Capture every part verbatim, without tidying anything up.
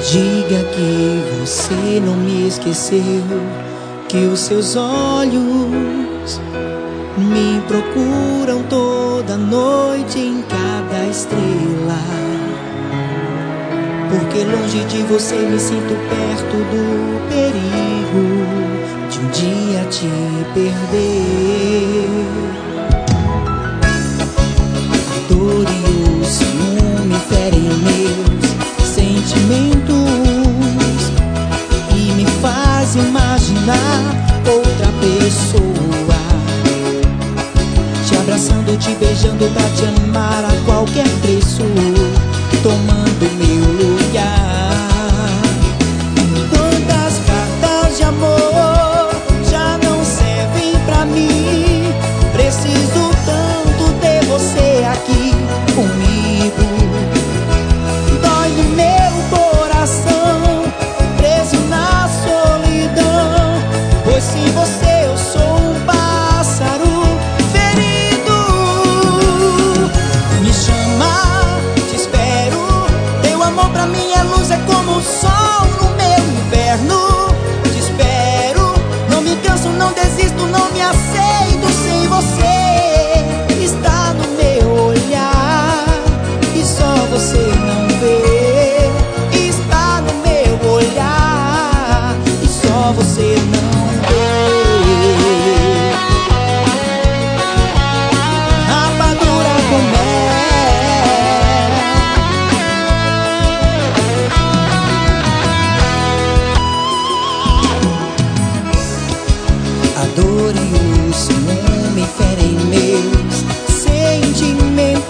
Diga que você não me esqueceu, que os seus olhos me procuram toda noite em cada estrela. Porque longe de você me sinto perto do perigo de um dia te perder. A dor e o ciúme ferem meus sentimentos e me faz imaginar outra pessoa te abraçando, te beijando pra te amar a qualquer preço, tomando meu lugar. Quantas cartas de amor já não servem pra mim? Preciso tanto ter você aqui comigo. Dói no meu coração, preso na solidão, pois sem você eu sou um pássaro ferido. Me chama, te espero, teu amor pra mim é luz, é como o sol no meu inverno. Te espero, não me canso, não desisto, não me aceito sem você. Está no meu olhar e só você não vê. Está no meu olhar e só você não vê. Rapadura com mel. A dor e o ciúme ferem meus sentimentos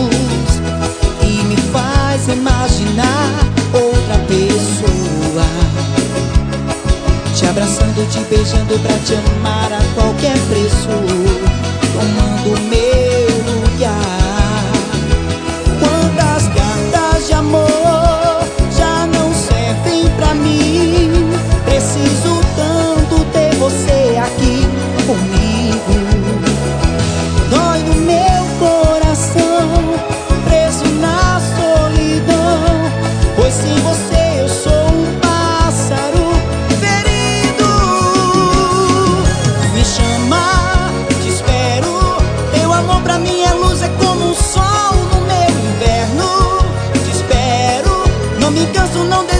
e me faz imaginar outra pessoa te abraçando, te beijando pra te amar a qualquer preço, tomando meu lugar. Quantas cartas de amor já não servem pra mim? Preciso tanto ter você aqui comigo. Dói no meu coração, preso na solidão, pois sem você eu sou um pássaro ferido. Me chama, te espero, teu amor pra mim é luz, é como o sol no meu inverno. Te espero, não me canso, não desisto,